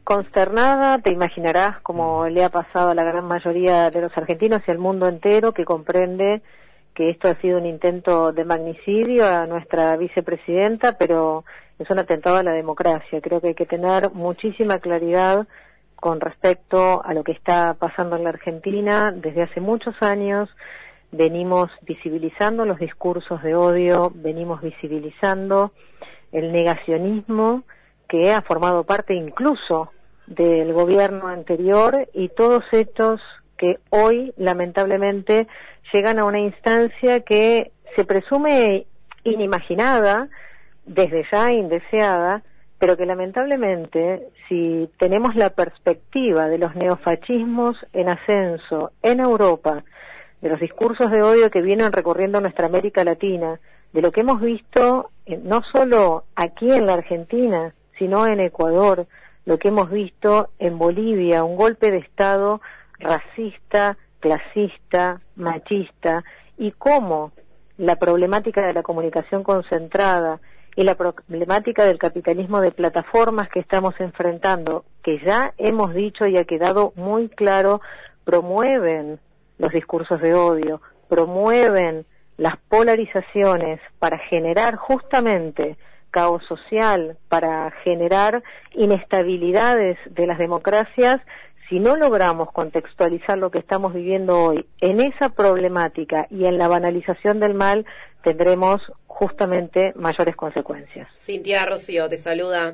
Consternada, te imaginarás, como le ha pasado a la gran mayoría de los argentinos y al mundo entero, que comprende que esto ha sido un intento de magnicidio a nuestra vicepresidenta, pero es un atentado a la democracia. Creo que hay que tener muchísima claridad con respecto a lo que está pasando en la Argentina. Desde hace muchos años venimos visibilizando los discursos de odio, venimos visibilizando el negacionismo que ha formado parte incluso del gobierno anterior, y todos estos que hoy lamentablemente llegan a una instancia que se presume inimaginada, desde ya indeseada, pero que lamentablemente, si tenemos la perspectiva de los neofascismos en ascenso en Europa, de los discursos de odio que vienen recorriendo nuestra América Latina, de lo que hemos visto no solo aquí en la Argentina, sino en Ecuador, lo que hemos visto en Bolivia, un golpe de Estado racista, clasista, machista, y cómo la problemática de la comunicación concentrada y la problemática del capitalismo de plataformas que estamos enfrentando, que ya hemos dicho y ha quedado muy claro, promueven los discursos de odio, promueven las polarizaciones para generar justamente caos social, para generar inestabilidades de las democracias. Si no logramos contextualizar lo que estamos viviendo hoy en esa problemática y en la banalización del mal, tendremos justamente mayores consecuencias. Cintia, Rocío, te saluda.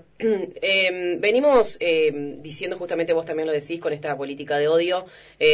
Venimos diciendo, justamente vos también lo decís, con esta política de odio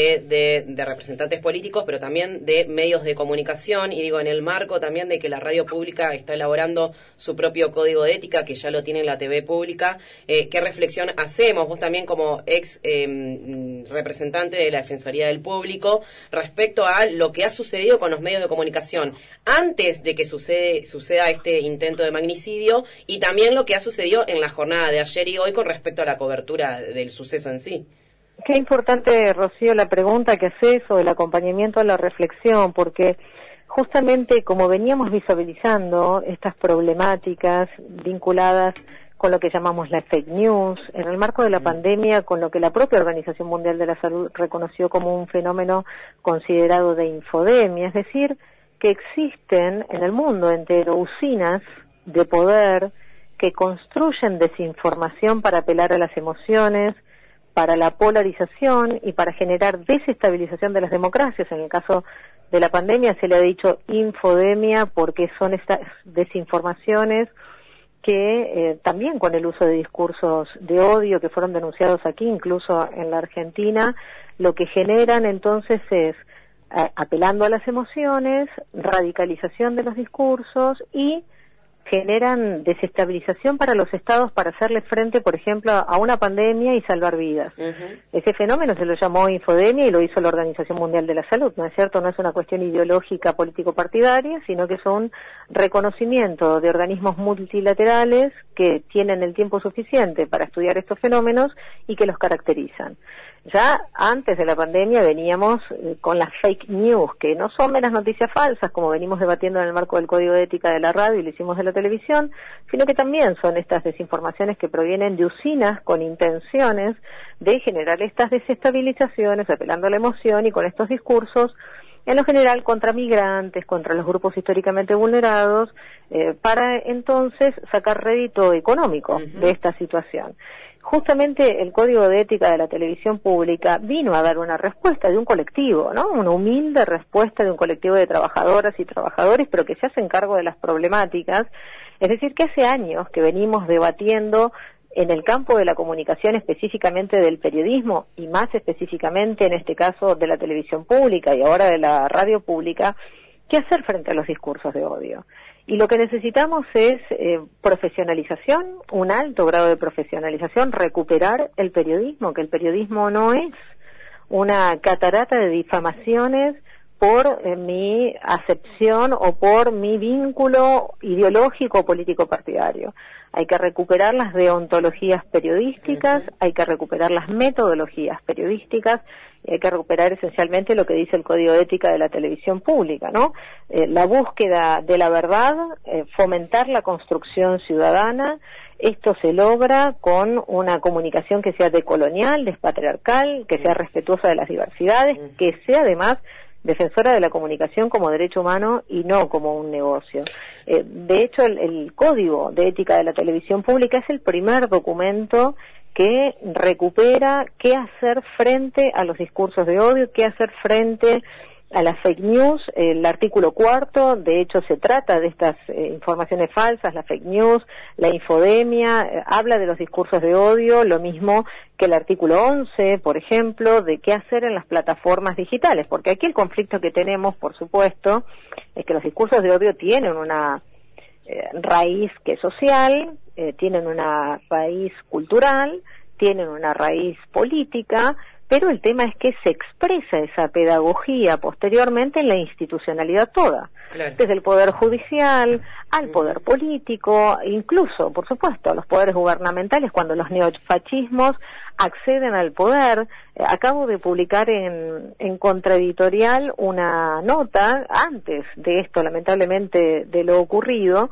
de representantes políticos, pero también de medios de comunicación, y digo, en el marco también de que la radio pública está elaborando su propio código de ética, que ya lo tiene en la TV pública. ¿Qué reflexión hacemos, vos también como ex representante de la Defensoría del Público, respecto a lo que ha sucedido con los medios de comunicación antes de que suceda este intento de magnicidio, y también lo que ha sucedido en la jornada de ayer y hoy con respecto a la cobertura del suceso en sí? Qué importante, Rocío, la pregunta que haces o el acompañamiento a la reflexión, porque justamente como veníamos visualizando estas problemáticas vinculadas con lo que llamamos la fake news, en el marco de la pandemia, con lo que la propia Organización Mundial de la Salud reconoció como un fenómeno considerado de infodemia, es decir, que existen en el mundo entero usinas de poder que construyen desinformación para apelar a las emociones, para la polarización y para generar desestabilización de las democracias. En el caso de la pandemia se le ha dicho infodemia porque son estas desinformaciones que también con el uso de discursos de odio que fueron denunciados aquí, incluso en la Argentina, lo que generan entonces es apelando a las emociones, radicalización de los discursos, y generan desestabilización para los estados para hacerle frente, por ejemplo, a una pandemia y salvar vidas. Ese fenómeno se lo llamó infodemia y lo hizo la Organización Mundial de la Salud, ¿no es cierto? No es una cuestión ideológica político-partidaria, sino que es un reconocimiento de organismos multilaterales que tienen el tiempo suficiente para estudiar estos fenómenos y que los caracterizan. Ya antes de la pandemia veníamos con las fake news, que no son meras noticias falsas, como venimos debatiendo en el marco del Código de Ética de la radio y lo hicimos de la televisión, sino que también son estas desinformaciones que provienen de usinas con intenciones de generar estas desestabilizaciones, apelando a la emoción y con estos discursos, en lo general contra migrantes, contra los grupos históricamente vulnerados, para entonces sacar rédito económico de esta situación. Justamente el Código de Ética de la Televisión Pública vino a dar una respuesta de un colectivo, ¿no? Una humilde respuesta de un colectivo de trabajadoras y trabajadores, pero que se hacen cargo de las problemáticas. Es decir, que hace años que venimos debatiendo en el campo de la comunicación, específicamente del periodismo, y más específicamente en este caso de la televisión pública y ahora de la radio pública, qué hacer frente a los discursos de odio. Y lo que necesitamos es profesionalización, un alto grado de profesionalización, recuperar el periodismo, que el periodismo no es una catarata de difamaciones por mi acepción o por mi vínculo ideológico o político partidario. Hay que recuperar las deontologías periodísticas, hay que recuperar las metodologías periodísticas, y hay que recuperar esencialmente lo que dice el Código de Ética de la Televisión Pública, ¿no? La búsqueda de la verdad, fomentar la construcción ciudadana, Esto se logra con una comunicación que sea decolonial, despatriarcal, que sea respetuosa de las diversidades, que sea además defensora de la comunicación como derecho humano y no como un negocio. De hecho, el Código de Ética de la Televisión Pública es el primer documento que recupera qué hacer frente a los discursos de odio, qué hacer frente a las fake news. El artículo 4, de hecho, se trata de estas informaciones falsas, la fake news, la infodemia, habla de los discursos de odio, lo mismo que el artículo 11, por ejemplo, de qué hacer en las plataformas digitales, porque aquí el conflicto que tenemos, por supuesto, es que los discursos de odio tienen una raíz que es social, tienen una raíz cultural, tienen una raíz política, pero el tema es que se expresa esa pedagogía posteriormente en la institucionalidad toda, claro, desde el poder judicial al poder político, incluso, por supuesto, a los poderes gubernamentales, cuando los neofascismos acceden al poder. Acabo de publicar en Contraeditorial una nota, antes de esto, lamentablemente, de lo ocurrido,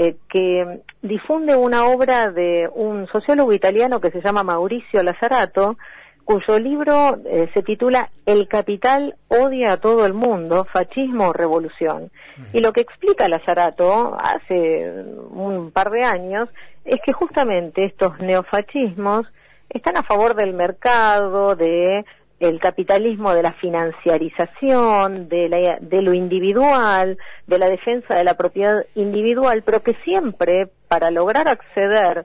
que difunde una obra de un sociólogo italiano que se llama Maurizio Lazzarato, cuyo libro se titula El capital odia a todo el mundo, fascismo o revolución. Y lo que explica Lazzarato hace un par de años es que justamente estos neofascismos están a favor del mercado, de el capitalismo, de la financiarización, de lo individual, de la defensa de la propiedad individual, pero que siempre, para lograr acceder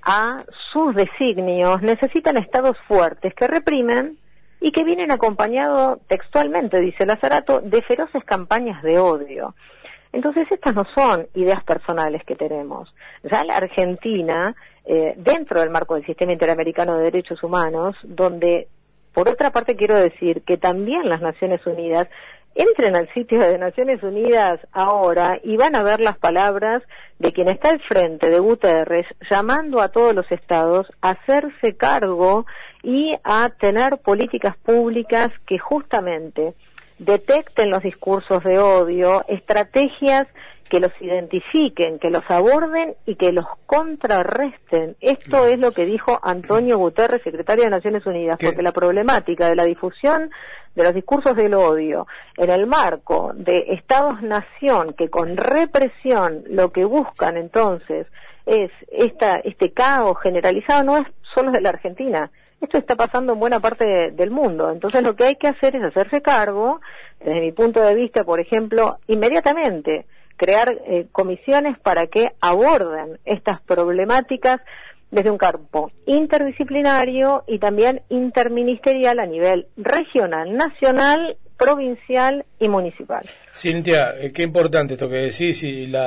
a sus designios, necesitan estados fuertes que reprimen y que vienen acompañados textualmente, dice Lazzarato, de feroces campañas de odio. Entonces estas no son ideas personales que tenemos. Ya la Argentina, dentro del marco del Sistema Interamericano de Derechos Humanos, donde, por otra parte, quiero decir que también las Naciones Unidas, entren al sitio de Naciones Unidas ahora y van a ver las palabras de quien está al frente de Guterres, llamando a todos los estados a hacerse cargo y a tener políticas públicas que justamente detecten los discursos de odio, estrategias que los identifiquen, que los aborden y que los contrarresten. Esto es lo que dijo Antonio Guterres, secretario de Naciones Unidas, porque la problemática de la difusión de los discursos del odio en el marco de estados-nación que con represión lo que buscan entonces es este caos generalizado, no es solo de la Argentina. Esto está pasando en buena parte del mundo. Entonces lo que hay que hacer es hacerse cargo, desde mi punto de vista, por ejemplo, inmediatamente crear comisiones para que aborden estas problemáticas desde un campo interdisciplinario y también interministerial a nivel regional, nacional, provincial y municipal. Cintia, qué importante esto que decís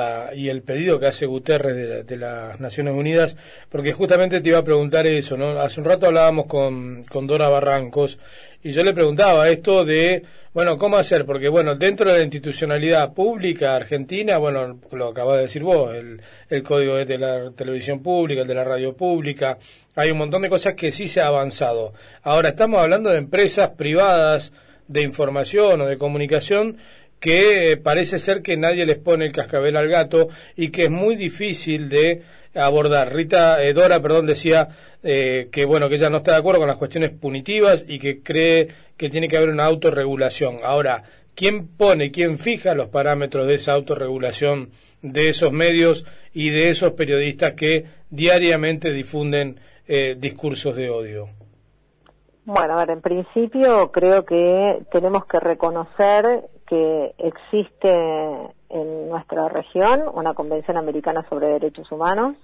y el pedido que hace Guterres de las Naciones Unidas, porque justamente te iba a preguntar eso, ¿no? Hace un rato hablábamos con Dora Barrancos y yo le preguntaba esto de, bueno, ¿cómo hacer? Porque, bueno, dentro de la institucionalidad pública argentina, bueno, lo acabas de decir vos, el código de la televisión pública, el de la radio pública, hay un montón de cosas que sí se ha avanzado. Ahora, estamos hablando de empresas privadas de información o de comunicación que parece ser que nadie les pone el cascabel al gato y que es muy difícil de abordar. Dora, decía que bueno, que ella no está de acuerdo con las cuestiones punitivas y que cree que tiene que haber una autorregulación. Ahora, ¿quién fija los parámetros de esa autorregulación de esos medios y de esos periodistas que diariamente difunden discursos de odio? Bueno, a ver, en principio creo que tenemos que reconocer que existe en nuestra región una Convención Americana sobre Derechos Humanos,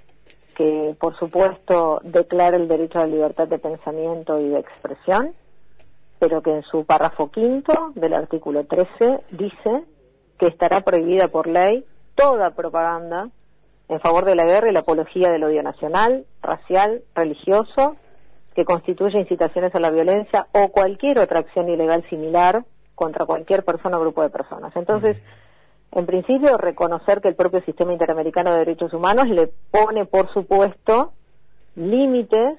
que por supuesto declara el derecho a la libertad de pensamiento y de expresión, pero que en su párrafo 5 del artículo 13 dice que estará prohibida por ley toda propaganda en favor de la guerra y la apología del odio nacional, racial, religioso, que constituye incitaciones a la violencia o cualquier otra acción ilegal similar contra cualquier persona o grupo de personas. Entonces, en principio, reconocer que el propio Sistema Interamericano de Derechos Humanos le pone, por supuesto, límites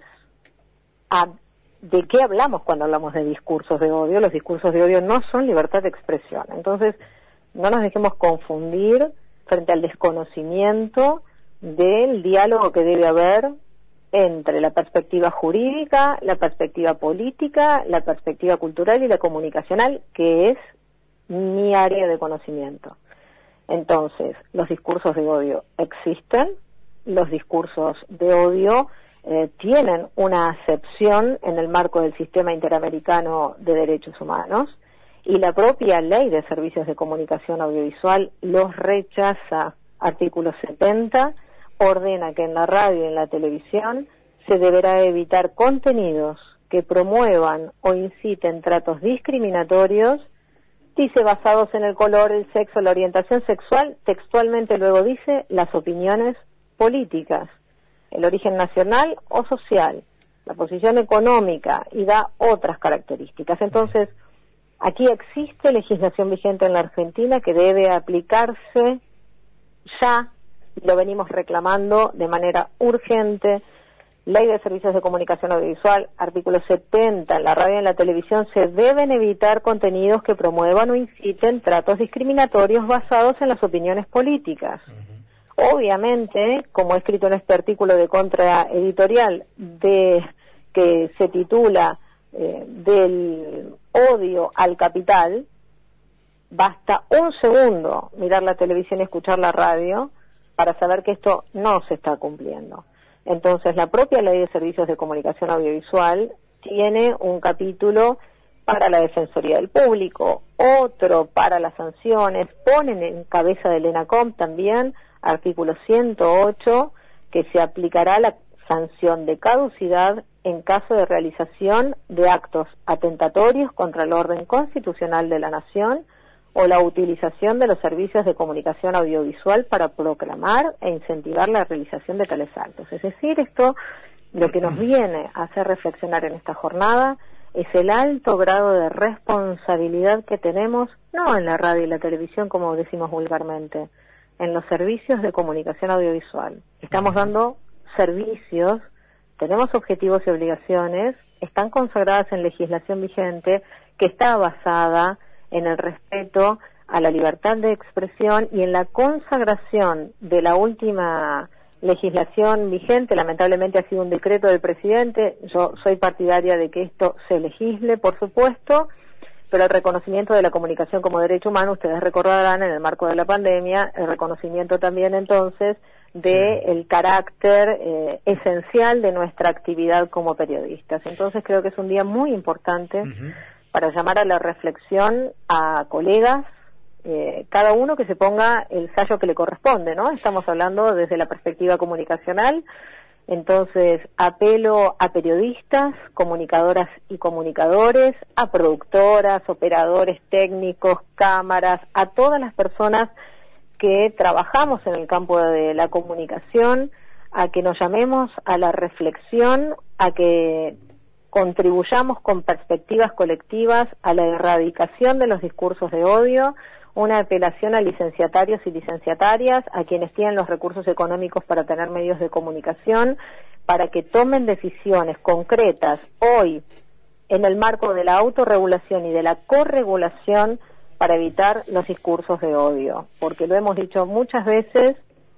a de qué hablamos cuando hablamos de discursos de odio. Los discursos de odio no son libertad de expresión. Entonces, no nos dejemos confundir frente al desconocimiento del diálogo que debe haber entre la perspectiva jurídica, la perspectiva política, la perspectiva cultural y la comunicacional, que es mi área de conocimiento. Entonces, los discursos de odio existen, los discursos de odio tienen una acepción en el marco del Sistema Interamericano de Derechos Humanos, y la propia Ley de Servicios de Comunicación Audiovisual los rechaza. Artículo 70 ordena que en la radio y en la televisión se deberá evitar contenidos que promuevan o inciten tratos discriminatorios, dice basados en el color, el sexo, la orientación sexual, textualmente luego dice las opiniones políticas, el origen nacional o social, la posición económica, y da otras características. Entonces, aquí existe legislación vigente en la Argentina que debe aplicarse ya, lo venimos reclamando de manera urgente. Ley de Servicios de Comunicación Audiovisual, artículo 70, en la radio y en la televisión se deben evitar contenidos que promuevan o inciten tratos discriminatorios basados en las opiniones políticas. Obviamente, como he escrito en este artículo de contraeditorial que se titula del odio al capital, basta un segundo mirar la televisión y escuchar la radio para saber que esto no se está cumpliendo. Entonces, la propia Ley de Servicios de Comunicación Audiovisual tiene un capítulo para la Defensoría del Público, otro para las sanciones, ponen en cabeza del ENACOM también, artículo 108, que se aplicará la sanción de caducidad en caso de realización de actos atentatorios contra el orden constitucional de la nación o la utilización de los servicios de comunicación audiovisual para proclamar e incentivar la realización de tales actos. Es decir, esto lo que nos viene a hacer reflexionar en esta jornada es el alto grado de responsabilidad que tenemos, no en la radio y la televisión como decimos vulgarmente, en los servicios de comunicación audiovisual. Estamos dando servicios, tenemos objetivos y obligaciones, están consagradas en legislación vigente que está basada en el respeto a la libertad de expresión y en la consagración de la última legislación vigente. Lamentablemente ha sido un decreto del presidente. Yo soy partidaria de que esto se legisle, por supuesto, pero el reconocimiento de la comunicación como derecho humano, ustedes recordarán en el marco de la pandemia, el reconocimiento también entonces de el carácter esencial de nuestra actividad como periodistas. Entonces creo que es un día muy importante para llamar a la reflexión a colegas, cada uno que se ponga el sayo que le corresponde, ¿no? Estamos hablando desde la perspectiva comunicacional, entonces apelo a periodistas, comunicadoras y comunicadores, a productoras, operadores técnicos, cámaras, a todas las personas que trabajamos en el campo de la comunicación, a que nos llamemos a la reflexión, a que contribuyamos con perspectivas colectivas a la erradicación de los discursos de odio, una apelación a licenciatarios y licenciatarias, a quienes tienen los recursos económicos para tener medios de comunicación, para que tomen decisiones concretas hoy en el marco de la autorregulación y de la corregulación para evitar los discursos de odio, porque lo hemos dicho muchas veces,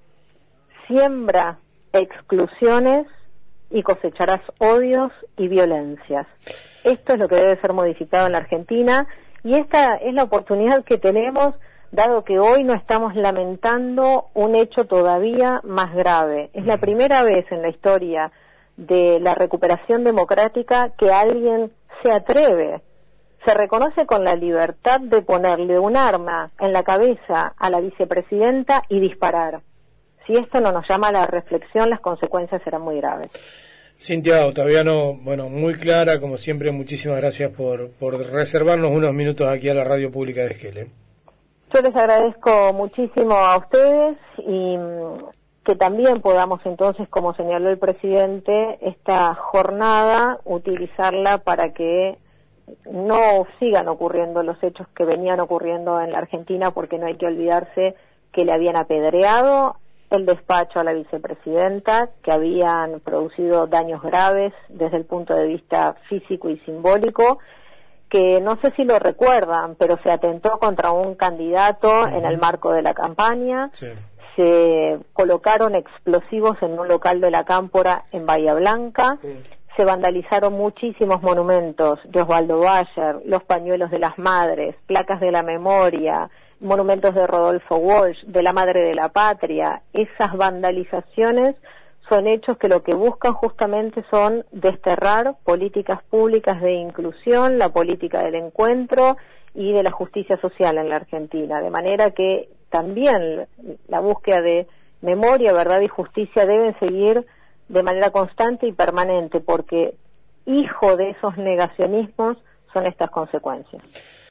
siembra exclusiones y cosecharás odios y violencias. Esto es lo que debe ser modificado en la Argentina y esta es la oportunidad que tenemos, dado que hoy no estamos lamentando un hecho todavía más grave. Es la primera vez en la historia de la recuperación democrática que alguien se atreve, se reconoce con la libertad de ponerle un arma en la cabeza a la vicepresidenta y disparar. Si esto no nos llama a la reflexión, las consecuencias serán muy graves. Cintia Ottaviano, bueno, muy clara, como siempre, muchísimas gracias por reservarnos unos minutos aquí a la Radio Pública de Esquel. Yo les agradezco muchísimo a ustedes y que también podamos entonces, como señaló el presidente, esta jornada utilizarla para que no sigan ocurriendo los hechos que venían ocurriendo en la Argentina, porque no hay que olvidarse que le habían apedreado el despacho a la vicepresidenta, que habían producido daños graves desde el punto de vista físico y simbólico, que no sé si lo recuerdan, pero se atentó contra un candidato en el marco de la campaña, se colocaron explosivos en un local de la Cámpora en Bahía Blanca, se vandalizaron muchísimos monumentos de Osvaldo Bayer, los pañuelos de las madres, placas de la memoria, monumentos de Rodolfo Walsh, de la Madre de la Patria. Esas vandalizaciones son hechos que lo que buscan justamente son desterrar políticas públicas de inclusión, la política del encuentro y de la justicia social en la Argentina, de manera que también la búsqueda de memoria, verdad y justicia deben seguir de manera constante y permanente, porque hijo de esos negacionismos son estas consecuencias.